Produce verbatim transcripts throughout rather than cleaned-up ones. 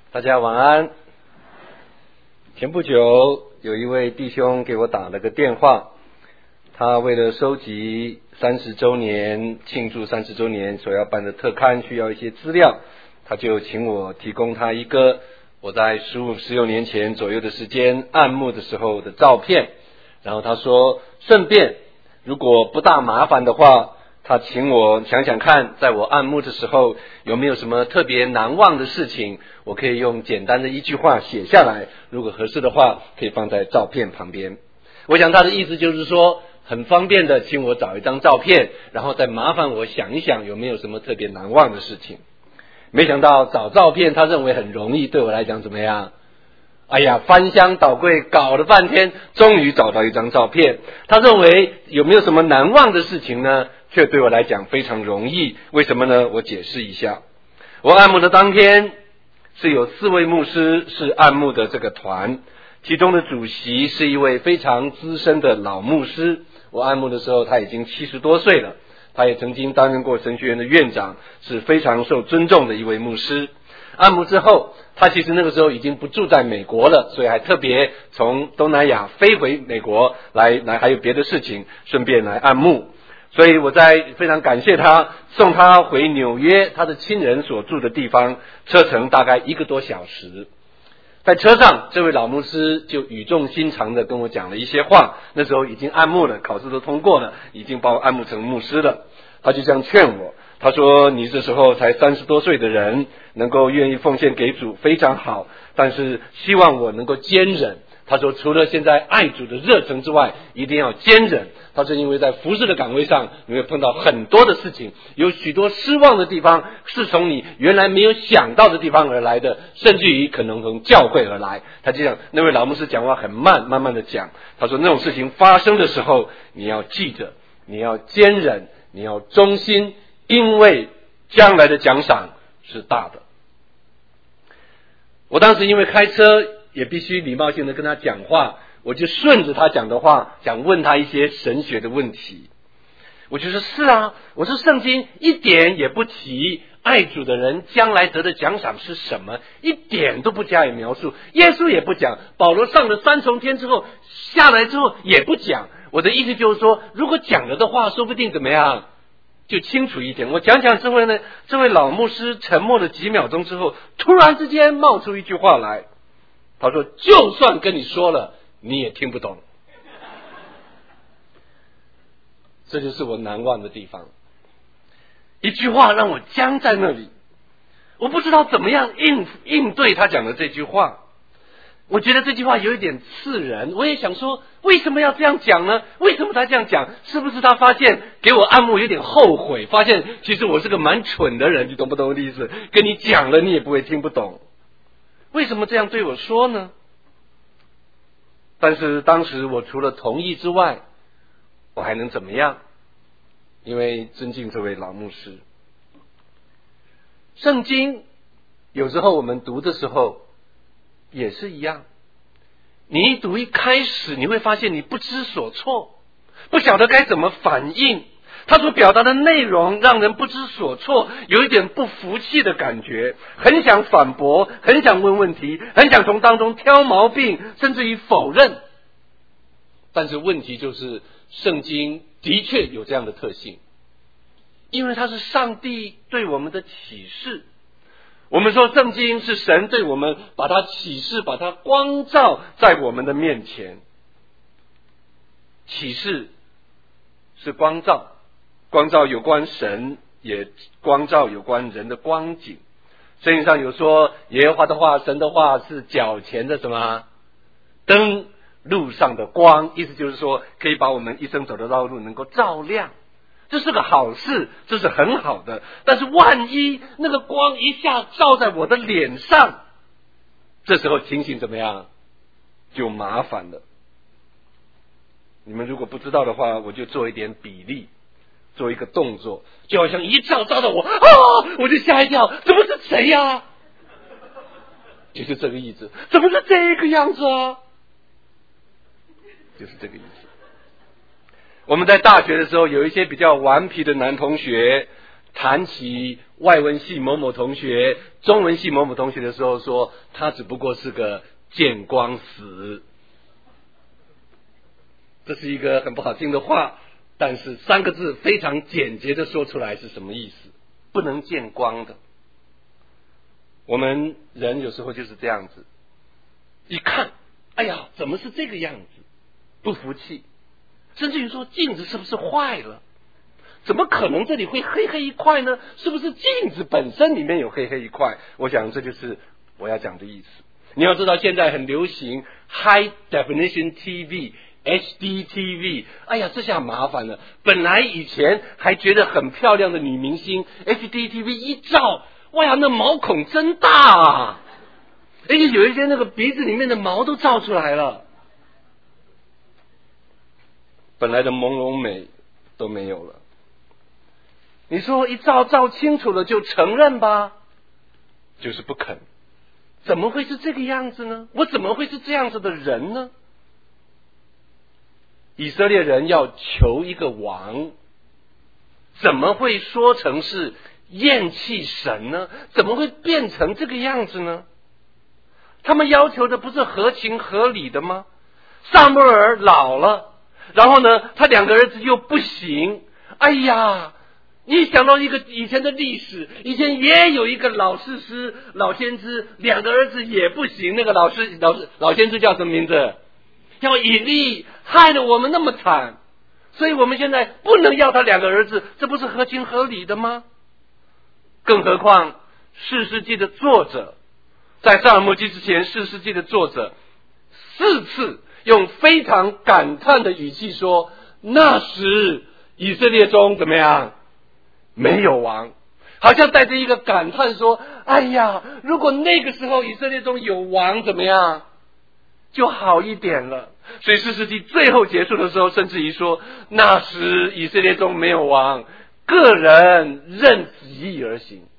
大家晚安。前不久有一位弟兄给我打了个电话，他为了收集三十周年庆祝三十周年所要办的特刊需要一些资料，他就请我提供他一个我在十五十六年前左右的时间按牧的时候的照片，然后他说顺便如果不大麻烦的话，他请我想想看，在我按牧的时候有没有什么特别难忘的事情，我可以用简单的一句话写下来，如果合适的话可以放在照片旁边。我想他的意思就是说很方便的请我找一张照片，然后再麻烦我想一想有没有什么特别难忘的事情。没想到找照片他认为很容易，对我来讲怎么样？哎呀，翻箱倒柜搞了半天，终于找到一张照片。他认为有没有什么难忘的事情呢？却对我来讲非常容易。为什么呢？我解释一下。我按牧的当天是有四位牧师是按牧的这个团，其中的主席是一位非常资深的老牧师。我按牧的时候他已经七十多岁了，他也曾经担任过神学院的院长，是非常受尊重的一位牧师。按牧之后，他其实那个时候已经不住在美国了，所以还特别从东南亚飞回美国来，来还有别的事情，顺便来按牧。所以我在非常感谢他，送他回纽约他的亲人所住的地方，车程大概一个多小时。在车上，这位老牧师就语重心长的跟我讲了一些话，那时候已经按牧了，考试都通过了，已经把我按牧成牧师了。他就这样劝我，他说你这时候才三十多岁的人，能够愿意奉献给主非常好，但是希望我能够坚忍。他说除了现在爱主的热忱之外，一定要坚忍。他说因为在服事的岗位上你会碰到很多的事情，有许多失望的地方是从你原来没有想到的地方而来的，甚至于可能从教会而来。他就讲，那位老牧师讲话很慢，慢慢的讲。他说那种事情发生的时候，你要记着，你要坚忍，你要忠心，因为将来的奖赏是大的。我当时因为开车也必须礼貌性的跟他讲话，我就顺着他讲的话想问他一些神学的问题。我就说是啊，我说圣经一点也不提爱主的人将来得的奖赏是什么，一点都不加以描述。耶稣也不讲，保罗上了三重天之后下来之后也不讲。我的意思就是说，如果讲了的话，说不定怎么样就清楚一点。我讲讲之后呢，这位老牧师沉默了几秒钟之后，突然之间冒出一句话来，他说就算跟你说了你也听不懂。这就是我难忘的地方，一句话让我僵在那里，我不知道怎么样应应对他讲的这句话。我觉得这句话有一点刺人，我也想说为什么要这样讲呢？为什么他这样讲？是不是他发现给我按摩有点后悔，发现其实我是个蛮蠢的人，你懂不懂我的意思？跟你讲了你也不会听不懂，为什么这样对我说呢？但是当时我除了同意之外，我还能怎么样？因为尊敬这位老牧师。圣经有时候我们读的时候也是一样，你一读一开始你会发现你不知所措，不晓得该怎么反应，他所表达的内容让人不知所措，有一点不服气的感觉，很想反驳，很想问问题，很想从当中挑毛病，甚至于否认。但是问题就是圣经的确有这样的特性，因为它是上帝对我们的启示。我们说圣经是神对我们把它启示，把它光照在我们的面前。启示是光照，光照有关神，也光照有关人的光景。圣经上有说耶和华的话，神的话是脚前的什么灯，路上的光，意思就是说可以把我们一生走的道路能够照亮，这是个好事，这是很好的。但是万一那个光一下照在我的脸上，这时候情形怎么样？就麻烦了。你们如果不知道的话，我就做一点比例，做一个动作，就好像一照照到我啊，我就吓一跳，怎么是谁呀、啊？就是这个意思。怎么是这个样子啊？就是这个意思。我们在大学的时候，有一些比较顽皮的男同学， 谈起外文系某某同学、中文系某某同学的时候说，他只不过是个见光死。这是一个很不好听的话，但是三个字非常简洁的说出来是什么意思？不能见光的。我们人有时候就是这样子，一看，哎呀，怎么是这个样子？不服气，甚至于说镜子是不是坏了？怎么可能这里会黑黑一块呢？是不是镜子本身里面有黑黑一块？我想这就是我要讲的意思。你要知道现在很流行 High Definition T V、H D T V， 哎呀，这下麻烦了。本来以前还觉得很漂亮的女明星 H D T V 一照，哇呀，那毛孔真大啊！而且有一些那个鼻子里面的毛都照出来了，本来的朦胧美都没有了。你说一照照清楚了就承认吧，就是不肯。怎么会是这个样子呢？我怎么会是这样子的人呢？以色列人要求一个王，怎么会说成是厌弃神呢？怎么会变成这个样子呢？他们要求的不是合情合理的吗？撒母耳老了，然后呢，他两个儿子又不行。哎呀，你想到一个以前的历史，以前也有一个老士师、老先知，两个儿子也不行。那个老师、老老先知叫什么名字？叫以利，害得我们那么惨，所以我们现在不能要他两个儿子，这不是合情合理的吗？更何况士师记的作者，在撒母耳记之前，士师记的作者四次用非常感叹的语气说，那时以色列中怎么样？没有王，好像带着一个感叹说，哎呀，如果那个时候以色列中有王怎么样就好一点了。所以士师记最后结束的时候，甚至于说，那时以色列中没有王，个人任己意而行。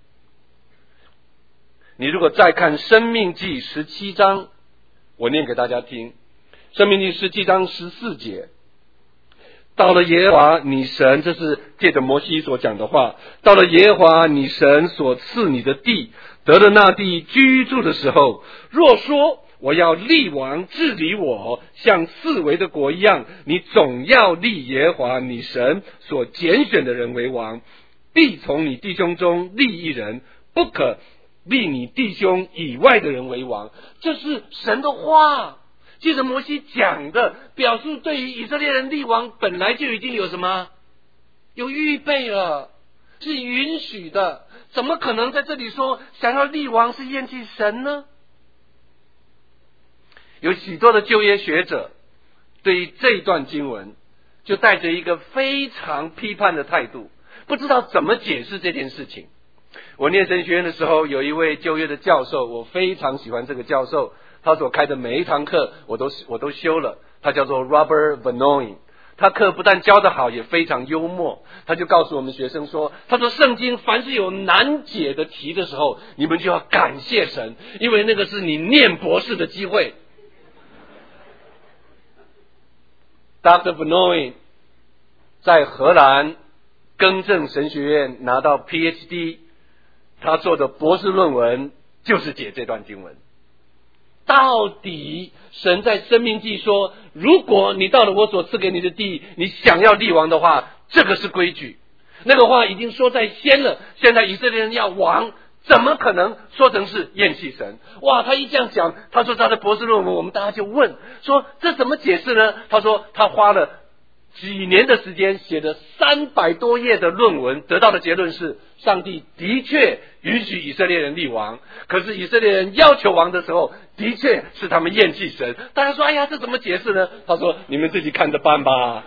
你如果再看申命记十七章，我念给大家听。申命记十七章十四节，到了耶和华你神，这是借着摩西所讲的话，到了耶和华你神所赐你的地，得了那地居住的时候，若说我要立王治理我，像四围的国一样，你总要立耶和华你神所拣选的人为王，必从你弟兄中立一人，不可立你弟兄以外的人为王。这是神的话，接着摩西讲的，表述对于以色列人立王本来就已经有什么？有预备了，是允许的，怎么可能在这里说想要立王是厌弃神呢？有许多的旧约学者对于这一段经文就带着一个非常批判的态度，不知道怎么解释这件事情。我念神学院的时候，有一位旧约的教授，我非常喜欢这个教授，他所开的每一堂课我都我都修了，他叫做 Robert Vanoin。他课不但教得好，也非常幽默。他就告诉我们学生说，他说圣经凡是有难解的题的时候，你们就要感谢神，因为那个是你念博士的机会。Doctor Vanoin 在荷兰更正神学院拿到 P H D， 他做的博士论文就是解这段经文。到底神在申命记说，如果你到了我所赐给你的地，你想要立王的话，这个是规矩。那个话已经说在先了，现在以色列人要王，怎么可能说成是厌弃神？哇，他一这样讲，他说他的博士论文，我们大家就问说，这怎么解释呢？他说他花了几年的时间写了三百多页的论文，得到的结论是，上帝的确允许以色列人立王，可是以色列人要求王的时候，的确是他们厌弃神。大家说，哎呀，这怎么解释呢？他说，你们自己看着办吧。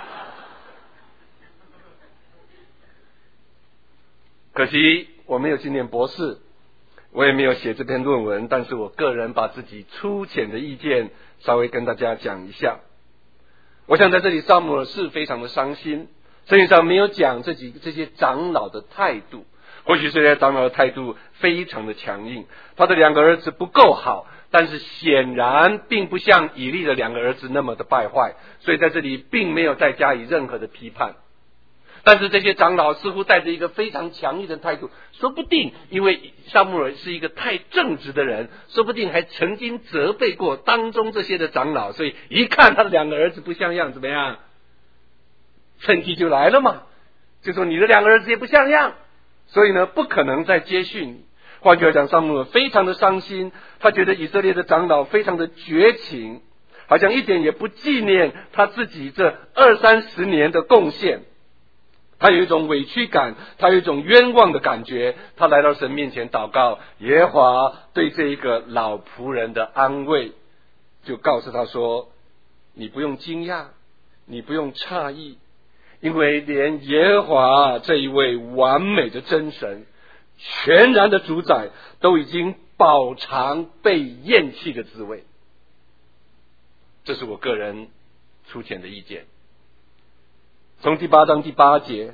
可惜我没有去念博士，我也没有写这篇论文，但是我个人把自己粗浅的意见稍微跟大家讲一下。我想在这里撒母耳是非常的伤心，圣经上没有讲这几这些长老的态度，或许这些长老的态度非常的强硬，他的两个儿子不够好，但是显然并不像以利的两个儿子那么的败坏，所以在这里并没有再加以任何的批判。 但是这些长老似乎带着一个非常强硬的态度，说不定因为撒母耳是一个太正直的人，说不定还曾经责备过当中这些的长老，所以一看他的两个儿子不像样，怎么样？趁机就来了嘛，就说你的两个儿子也不像样，所以呢不可能再接续你。换句话讲，撒母耳非常的伤心，他觉得以色列的长老非常的绝情，好像一点也不纪念他自己这二三十年的贡献。他有一种委屈感，他有一种冤枉的感觉，他来到神面前祷告，耶和华对这一个老仆人的安慰，就告诉他说，你不用惊讶，你不用诧异，因为连耶和华这一位完美的真神，全然的主宰，都已经饱尝被厌弃的滋味。这是我个人粗浅的意见。从第八章第八节，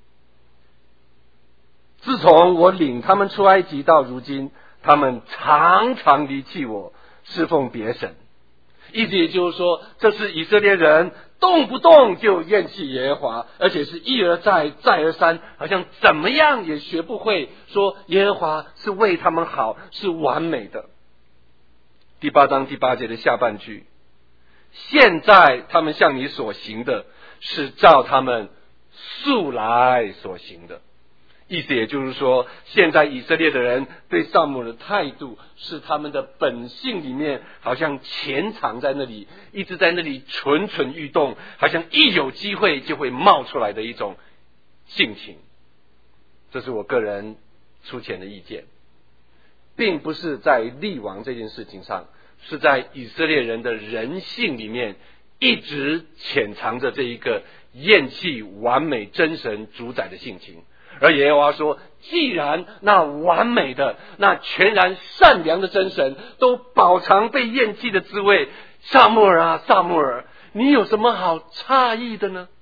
自从我领他们出埃及到如今，他们常常离弃我，侍奉别神。意思也就是说，这是以色列人动不动就厌弃耶和华，而且是一而再再而三，好像怎么样也学不会说耶和华是为他们好，是完美的。第八章第八节的下半句，现在他们向你所行的是照他们素来所行的。意思也就是说，现在以色列的人对撒母耳的态度是他们的本性里面好像潜藏在那里，一直在那里蠢蠢欲动，好像一有机会就会冒出来的一种性情。这是我个人粗浅的意见，并不是在立王这件事情上，是在以色列人的人性里面一直潜藏着这一个厌弃完美真神主宰的性情。而耶和华说，既然那完美的那全然善良的真神都饱尝被厌弃的滋味，撒母耳啊撒母耳，你有什么好诧异的呢？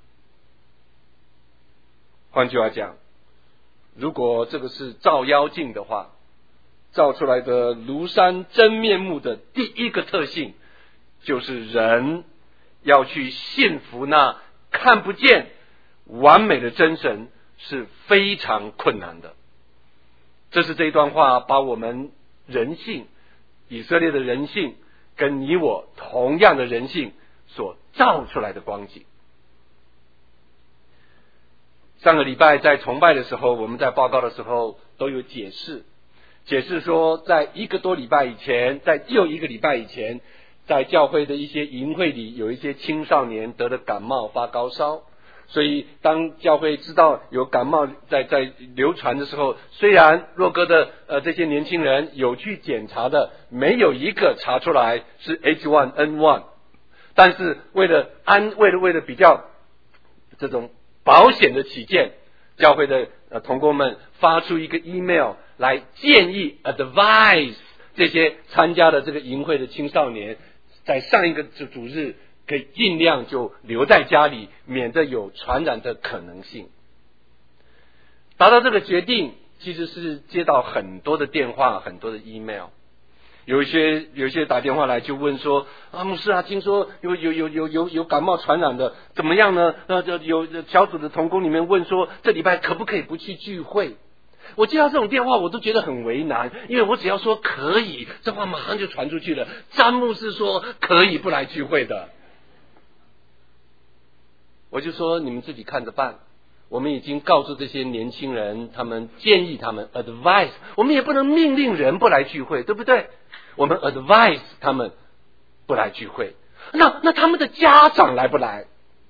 换句话讲，如果这个是照妖镜的话，照出来的庐山真面目的第一个特性，就是人要去信服那看不见完美的真神是非常困难的。这是这一段话把我们人性，以色列的人性跟你我同样的人性所照出来的光景。上个礼拜在崇拜的时候，我们在报告的时候都有解释解释说，在一个多礼拜以前，在又一个礼拜以前，在教会的一些营会里，有一些青少年得了感冒发高烧，所以当教会知道有感冒在在流传的时候，虽然若哥的呃这些年轻人有去检查的，没有一个查出来是 H 一 N 一， 但是为了安为了为了比较这种保险的起见，教会的呃同工们发出一个 email 来建议 advise 这些参加的这个营会的青少年，在上一个主日可以尽量就留在家里，免得有传染的可能性。达到这个决定，其实是接到很多的电话，很多的 email。有一些有一些打电话来就问说，啊牧师啊，听说有有有有有有感冒传染的，怎么样呢？那就有小组的同工里面问说，这礼拜可不可以不去聚会？我接到这种电话我都觉得很为难，因为我只要说可以，这话马上就传出去了。詹牧师说可以不来聚会的，我就说你们自己看着办。我们已经告诉这些年轻人，他们建议他们 advise， 我们也不能命令人不来聚会，对不对？我们 advise 他们不来聚会，那那他们的家长来不来？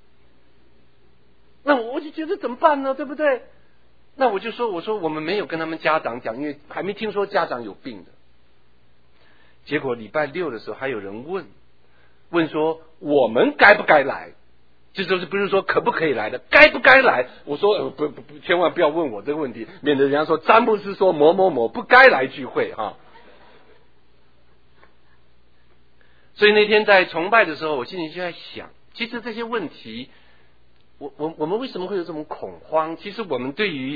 那我就觉得怎么办呢？对不对？那我就说，我说我们没有跟他们家长讲，因为还没听说家长有病的。结果礼拜六的时候还有人问，问说我们该不该来？这就是不是说可不可以来的，该不该来？我说、呃、不不不，千万不要问我这个问题，免得人家说詹牧师说某某某不该来聚会哈。所以那天在崇拜的时候，我心里就在想，其实这些问题，我我我们为什么会有这种恐慌？其实我们对于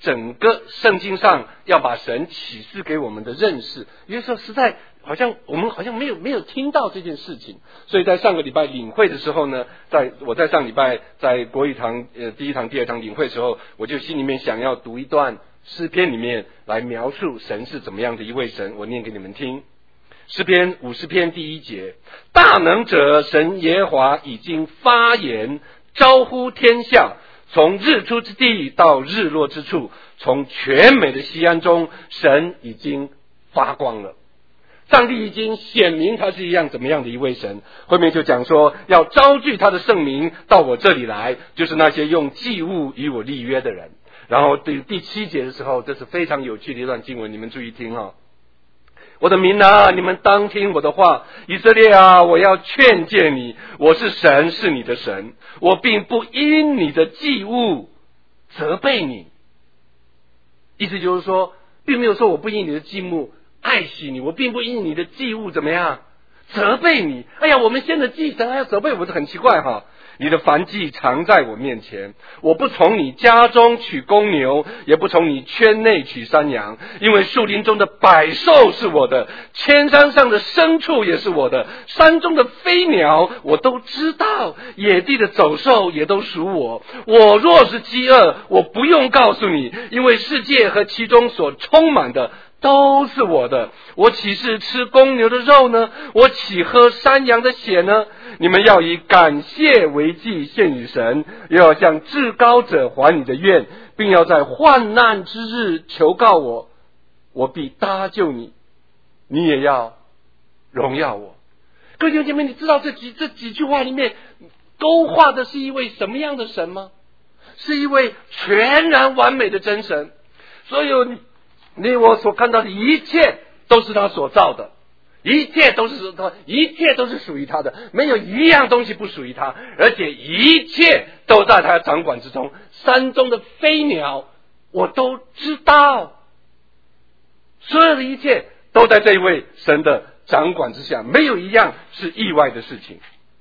整个圣经上要把神启示给我们的认识，有的时候实在好像我们好像没有没有听到这件事情。所以在上个礼拜领会的时候呢，在我在上礼拜在国语堂呃第一堂第二堂领会的时候，我就心里面想要读一段诗篇里面来描述神是怎么样的一位神，我念给你们听。诗篇五十篇第一节，大能者神耶和华已经发言，招呼天下，从日出之地到日落之处，从全美的西安中，神已经发光了。上帝已经显明他是一样怎么样的一位神。后面就讲说要招聚他的圣名到我这里来，就是那些用祭物与我立约的人。然后第第七节的时候，这是非常有趣的一段经文，你们注意听啊、哦！我的民啊，你们当听我的话，以色列啊，我要劝诫你，我是神，是你的神，我并不因你的祭物责备你。意思就是说，并没有说我不因你的祭物爱惜你，我并不因你的祭物怎么样责备你。哎呀，我们献的祭神还要责备我，这很奇怪哈。你的燔祭常在我面前，我不从你家中取公牛，也不从你圈内取山羊，因为树林中的百兽是我的，千山上的牲畜也是我的，山中的飞鸟我都知道，野地的走兽也都属我。我若是饥饿，我不用告诉你，因为世界和其中所充满的都是我的。我岂是吃公牛的肉呢？我岂喝山羊的血呢？你们要以感谢为祭献与神，又要向至高者还你的愿，并要在患难之日求告我，我必搭救你，你也要荣耀我。各位弟兄姐妹，你知道这几这几句话里面勾画的是一位什么样的神吗？是一位全然完美的真神。所有你你我所看到的一切都是他所造的，一切都是他，一切都是属于他的，没有一样东西不属于他，而且一切都在他掌管之中。山中的飞鸟我都知道，所有的一切都在这一位神的掌管之下，没有一样是意外的事情。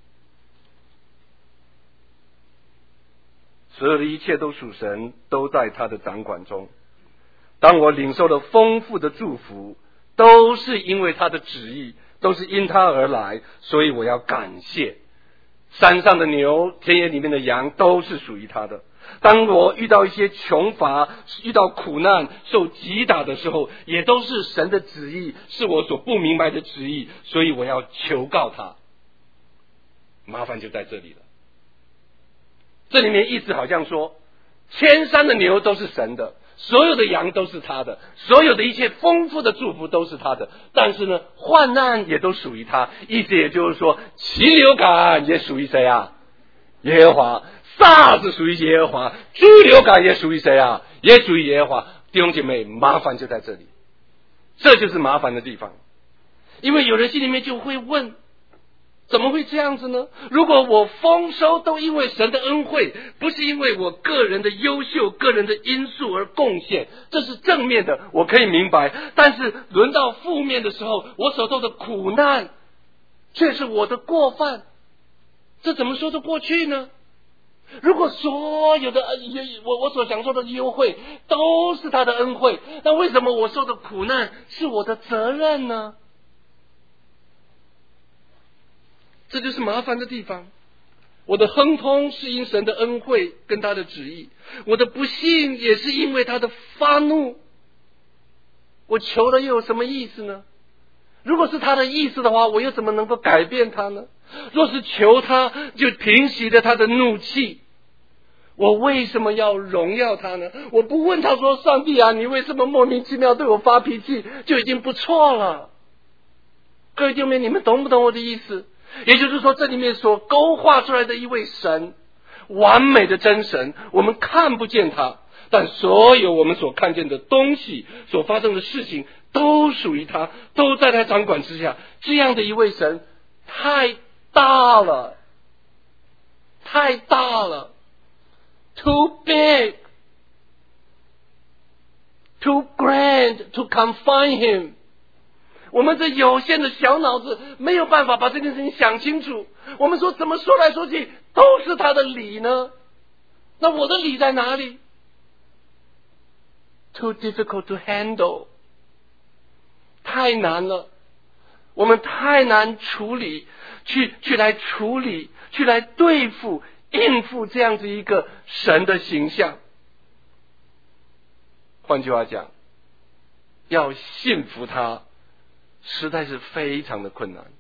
所有的一切都属神，都在他的掌管中。当我领受了丰富的祝福，都是因为他的旨意，都是因他而来，所以我要感谢。山上的牛，田野里面的羊，都是属于他的。当我遇到一些穷乏，遇到苦难，受击打的时候，也都是神的旨意，是我所不明白的旨意，所以我要求告他。麻烦就在这里了。这里面意思好像说，千山的牛都是神的，所有的羊都是他的，所有的一切丰富的祝福都是他的，但是呢，患难也都属于他。意思也就是说，禽流感也属于谁啊？耶和华。SARS 属于耶和华，猪流感也属于谁啊？也属于耶和华。弟兄姐妹，麻烦就在这里，这就是麻烦的地方。因为有人心里面就会问，怎么会这样子呢？如果我丰收都因为神的恩惠，不是因为我个人的优秀、个人的因素而贡献，这是正面的，我可以明白。但是轮到负面的时候，我所受的苦难却是我的过犯，这怎么说得过去呢？如果所有的我我所享受的优惠都是他的恩惠，那为什么我受的苦难是我的责任呢？这就是麻烦的地方。我的亨通是因神的恩惠跟他的旨意，我的不幸也是因为他的发怒。我求了又有什么意思呢？如果是他的意思的话，我又怎么能够改变他呢？若是求他，就平息了他的怒气，我为什么要荣耀他呢？我不问他说，上帝啊，你为什么莫名其妙对我发脾气，就已经不错了。各位弟兄们，你们懂不懂我的意思？也就是说，这里面所勾画出来的一位神，完美的真神，我们看不见他，但所有我们所看见的东西，所发生的事情都属于他，都在他掌管之下。这样的一位神太大了，太大了， too big, too grand to confine him。我们这有限的小脑子没有办法把这件事情想清楚。我们说怎么说来说去都是他的理呢？那我的理在哪里？ too difficult to handle， 太难了，我们太难处理，去去来处理，去来对付、应付这样子一个神的形象。换句话讲，要信服他，实在是非常的困难。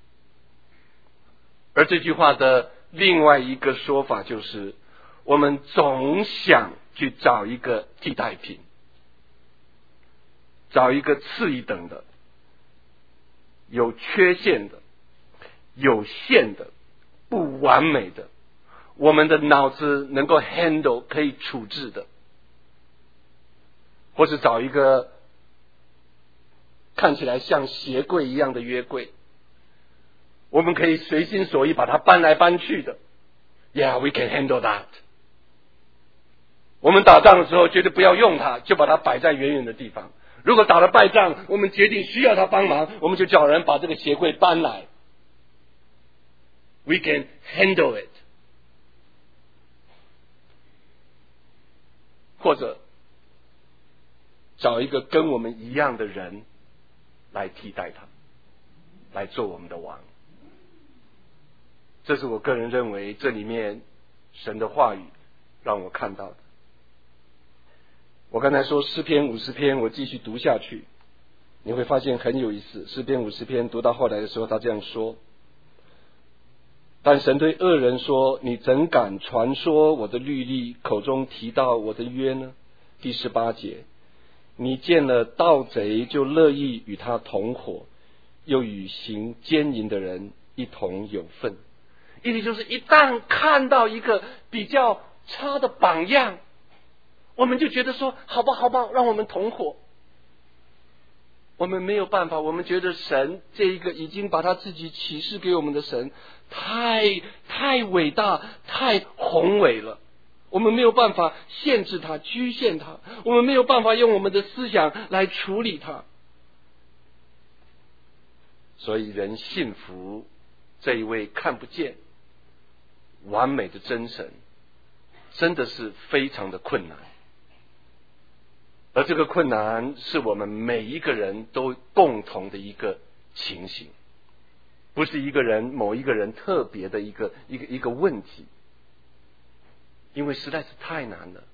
而这句话的另外一个说法就是，我们总想去找一个替代品，找一个次一等的、有缺陷的、有限的、不完美的，我们的脑子能够 handle 可以处置的，或是找一个看起来像鞋柜一样的约柜，我们可以随心所欲把它搬来搬去的。Yeah, we can handle that。 我们打仗的时候绝对不要用它，就把它摆在远远的地方。如果打了败仗，我们决定需要他帮忙，我们就叫人把这个鞋柜搬来。We can handle it。 或者找一个跟我们一样的人来替代他，来做我们的王。这是我个人认为这里面神的话语让我看到的。我刚才说诗篇五十篇，我继续读下去，你会发现很有意思。诗篇五十篇读到后来的时候，他这样说：但神对恶人说，你怎敢传说我的律例，口中提到我的约呢？第十八节，你见了盗贼就乐意与他同伙，又与行奸淫的人一同有份。意思就是一旦看到一个比较差的榜样，我们就觉得说好吧好吧，让我们同伙。我们没有办法，我们觉得神这一个已经把他自己启示给我们的神太太伟大太宏伟了，我们没有办法限制他局限他，我们没有办法用我们的思想来处理他。所以人信服这一位看不见完美的真神，真的是非常的困难。而这个困难是我们每一个人都共同的一个情形，不是一个人某一个人特别的一个一个一个问题，因为实在是太难了。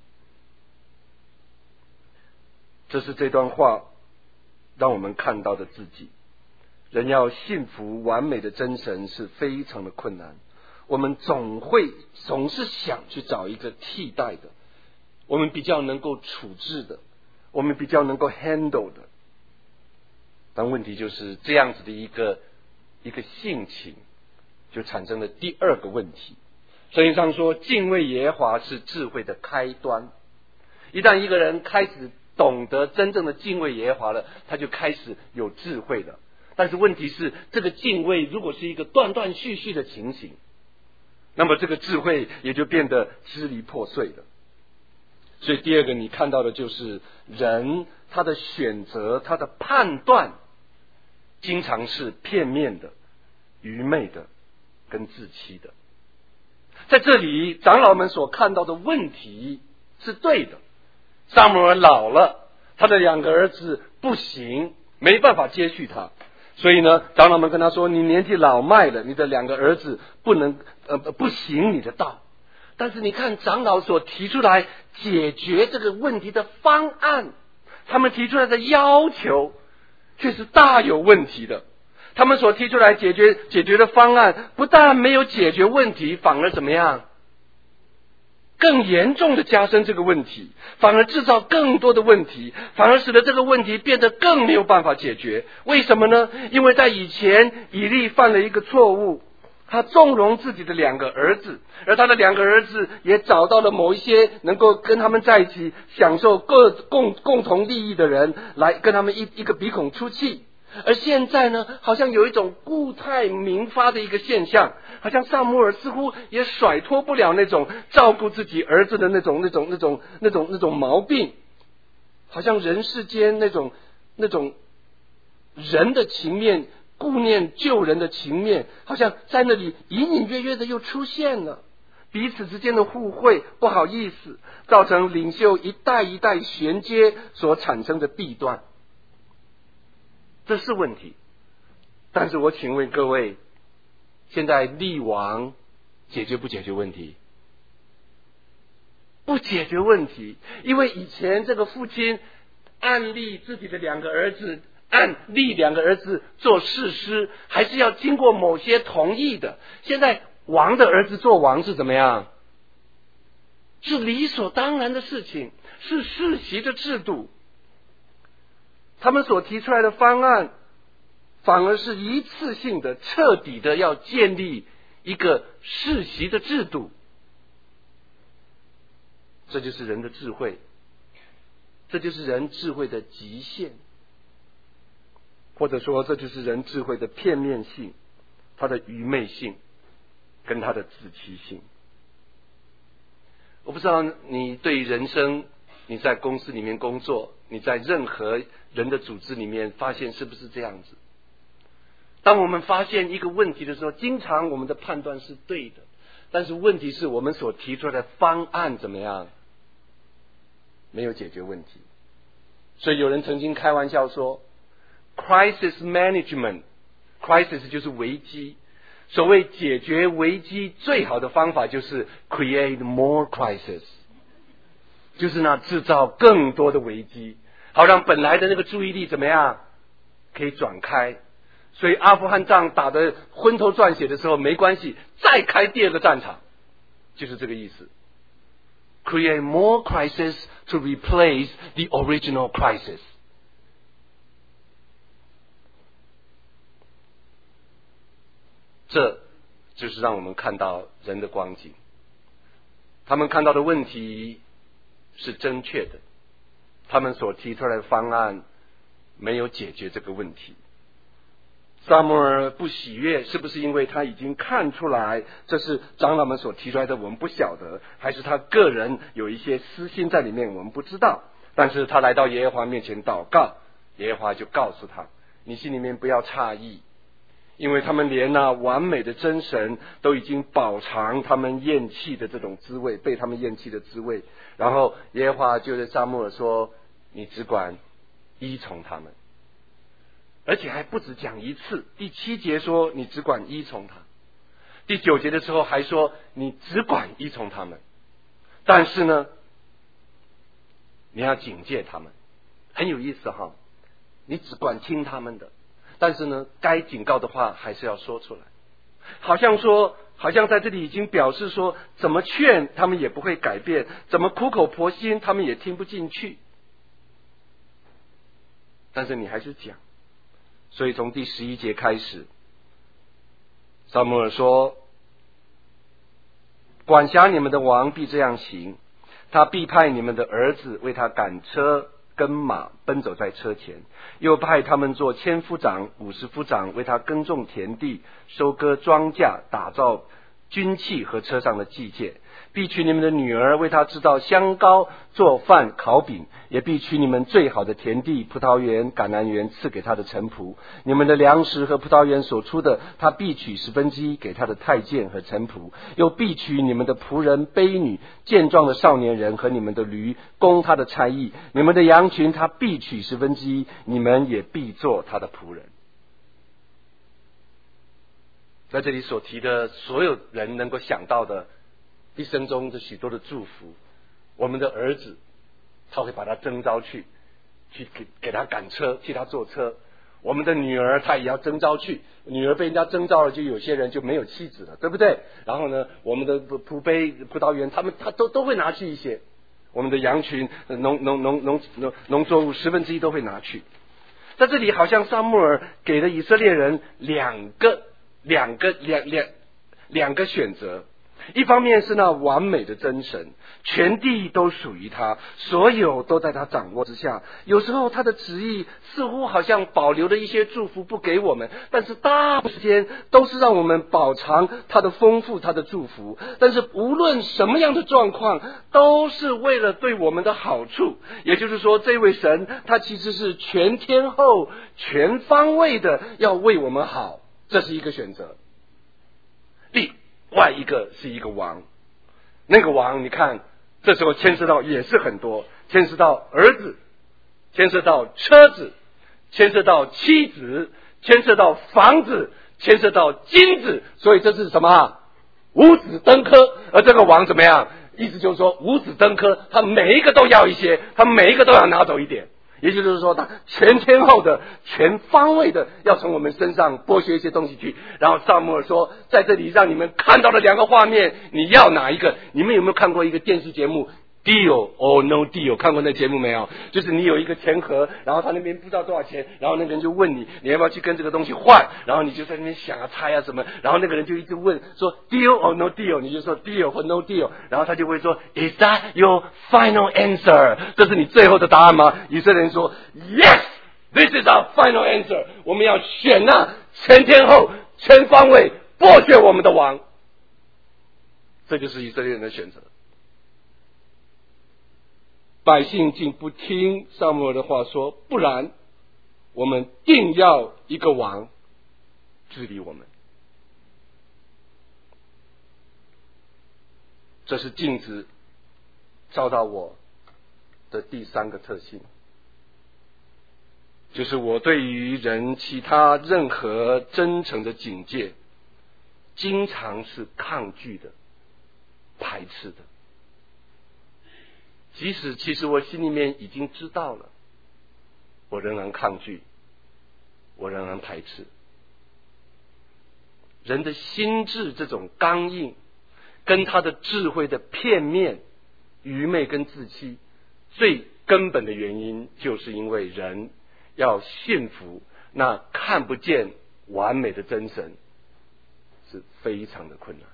这是这段话让我们看到的自己。人要信服完美的真神是非常的困难，我们总会总是想去找一个替代的，我们比较能够处置的，我们比较能够 handle 的。但问题就是这样子的一个一个性情，就产生了第二个问题。圣经上说，敬畏耶和华是智慧的开端。一旦一个人开始懂得真正的敬畏耶和华了，他就开始有智慧了。但是问题是，这个敬畏如果是一个断断续续的情形，那么这个智慧也就变得支离破碎了。所以第二个你看到的就是人他的选择，他的判断经常是片面的、愚昧的跟自欺的。在这里长老们所看到的问题是对的，撒母耳老了，他的两个儿子不行，没办法接续他，所以呢长老们跟他说，你年纪老迈了，你的两个儿子不能呃不行你的道。但是你看长老所提出来解决这个问题的方案，他们提出来的要求却是大有问题的。他们所提出来解决解决的方案不但没有解决问题，反而怎么样？更严重的加深这个问题，反而制造更多的问题，反而使得这个问题变得更没有办法解决。为什么呢？因为在以前以利犯了一个错误，他纵容自己的两个儿子，而他的两个儿子也找到了某一些能够跟他们在一起享受各共共同利益的人，来跟他们一一个鼻孔出气。而现在呢，好像有一种故态明发的一个现象，好像撒母耳似乎也甩脱不了那种照顾自己儿子的那种那种那种那种那种毛病，好像人世间那种那种人的情面，顾念救人的情面，好像在那里隐隐约约的又出现了。 彼此之间的互惠不好意思，造成领袖一代一代衔接所产生的弊端，这是问题。但是我请问各位，现在立王解决不解决问题？不解决问题，因为以前这个父亲按立自己的两个儿子，按立两个儿子做士师，还是要经过某些同意的。现在王的儿子做王是怎么样？是理所当然的事情，是世袭的制度。他们所提出来的方案反而是一次性的、彻底的要建立一个世袭的制度。这就是人的智慧，这就是人智慧的极限，或者说这就是人智慧的片面性，它的愚昧性跟它的自欺性。我不知道你对人生，你在公司里面工作，你在任何人的组织里面发现是不是这样子？当我们发现一个问题的时候，经常我们的判断是对的，但是问题是我们所提出来的方案怎么样？没有解决问题。所以有人曾经开玩笑说 crisis management， crisis 就是危机，所谓解决危机最好的方法就是 create more crisis， 就是呢制造更多的危机，好让本来的那个注意力怎么样可以转开。所以阿富汗仗打得昏头转血的时候没关系，再开第二个战场，就是这个意思。Create more crisis to replace the original crisis。 这就是让我们看到人的光景，他们看到的问题是正确的，他们所提出来的方案没有解决这个问题。撒母耳不喜悦，是不是因为他已经看出来这是长老们所提出来的，我们不晓得，还是他个人有一些私心在里面，我们不知道。但是他来到耶和华面前祷告，耶和华就告诉他，你心里面不要诧异，因为他们连那完美的真神都已经饱尝他们厌弃的这种滋味，被他们厌弃的滋味。然后耶和华就对撒母耳说，你只管依从他们。而且还不止讲一次，第七节说你只管依从他，第九节的时候还说你只管依从他们，但是呢你要警戒他们，很有意思哈。你只管听他们的，但是呢该警告的话还是要说出来。好像说好像在这里已经表示说，怎么劝他们也不会改变，怎么苦口婆心他们也听不进去，但是你还是讲。所以从第十一节开始，撒母耳说，管辖你们的王必这样行，他必派你们的儿子为他赶车跟马，奔走在车前，又派他们做千夫长五十夫长，为他耕种田地，收割庄稼，打造军器和车上的祭件。必娶你们的女儿为他制造香膏，做饭烤饼，也必娶你们最好的田地、葡萄园、橄榄园赐给他的臣仆。你们的粮食和葡萄园所出的，他必取十分之一给他的太监和臣仆。又必取你们的仆人、婢女、健壮的少年人和你们的驴，供他的差役。你们的羊群他必取十分之一，你们也必做他的仆人。在这里所提的所有人能够想到的一生中的许多的祝福，我们的儿子他会把他征召去去给给他赶车，替他坐车。我们的女儿他也要征召去，女儿被人家征召了，就有些人就没有妻子了，对不对？然后呢，我们的仆婢、葡萄园他们他都都会拿去一些，我们的羊群、农农农农农农作物十分之一都会拿去。在这里好像撒母耳给了以色列人两个两个两两两个选择，一方面是那完美的真神，全地都属于他，所有都在他掌握之下。有时候他的旨意似乎好像保留了一些祝福不给我们，但是大部分时间都是让我们饱尝他的丰富，他的祝福。但是无论什么样的状况，都是为了对我们的好处。也就是说，这位神他其实是全天候全方位的要为我们好，这是一个选择。另外一个是一个王， 那个王，你看，这时候牵涉到也是很多，牵涉到儿子，牵涉到车子，牵涉到妻子，牵涉到房子，牵涉到金子，所以这是什么？五子登科。而这个王怎么样？意思就是说五子登科，他每一个都要一些，他每一个都要拿走一点。也就是说，他全天候的、全方位的要从我们身上剥削一些东西去。然后撒母耳说，在这里让你们看到了两个画面，你要哪一个？你们有没有看过一个电视节目？Deal or no deal， 看过那节目没有？就是你有一个钱盒，然后他那边不知道多少钱，然后那个人就问你，你要不要去跟这个东西换？然后你就在那边想啊猜啊什么，然后那个人就一直问说 Deal or no deal， 你就说 Deal 或 no deal， 然后他就会说 Is that your final answer？ 这是你最后的答案吗？以色列人说 Yes， this is our final answer， 我们要选那全天候、全方位剥削我们的王。这就是以色列人的选择。百姓竟不听撒母耳的话，说不然我们定要一个王治理我们。这是镜子照到我的第三个特性，就是我对于人其他任何真诚的警戒经常是抗拒的、排斥的。即使其实我心里面已经知道了，我仍然抗拒，我仍然排斥。人的心智这种刚硬，跟他的智慧的片面、愚昧跟自欺，最根本的原因，就是因为人要驯服那看不见完美的真神，是非常的困难。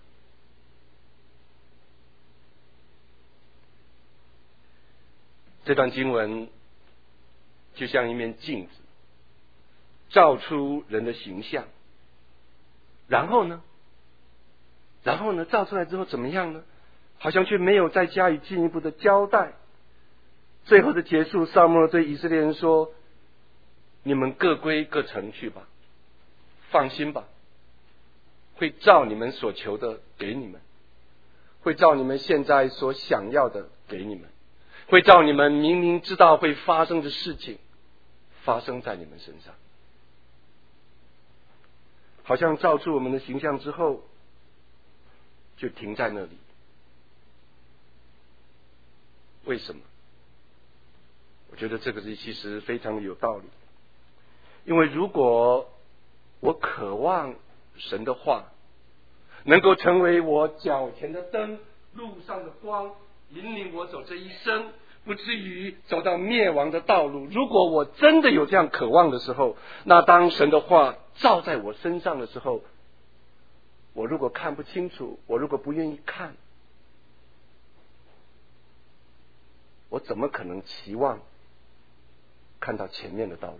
这段经文就像一面镜子，照出人的形象。然后呢？然后呢？照出来之后怎么样呢？好像却没有再加以进一步的交代。最后的结束，撒母耳对以色列人说：“你们各归各城去吧，放心吧，会照你们所求的给你们，会照你们现在所想要的给你们。”会照你们明明知道会发生的事情发生在你们身上。好像照出我们的形象之后就停在那里。为什么？我觉得这个是其实非常有道理。因为如果我渴望神的话能够成为我脚前的灯，路上的光，引领我走这一生，不至于走到灭亡的道路。如果我真的有这样渴望的时候，那当神的话照在我身上的时候，我如果看不清楚，我如果不愿意看，我怎么可能期望看到前面的道路？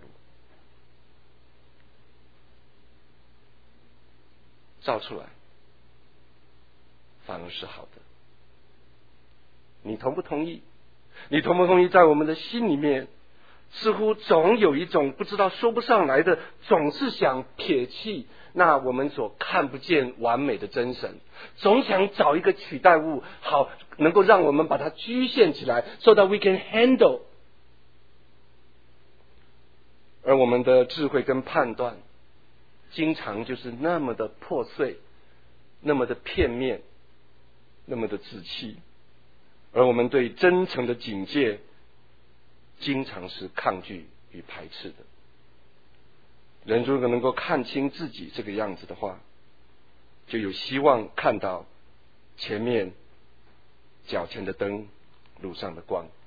照出来反而是好的。你同不同意？你同不同意在我们的心里面似乎总有一种不知道说不上来的，总是想撇弃那我们所看不见完美的真神，总想找一个取代物，好能够让我们把它局限起来 so that we can handle。 而我们的智慧跟判断经常就是那么的破碎，那么的片面，那么的自欺。而我们对真诚的警戒经常是抗拒与排斥的。人如果能够看清自己这个样子的话，就有希望看到前面脚前的灯，路上的光。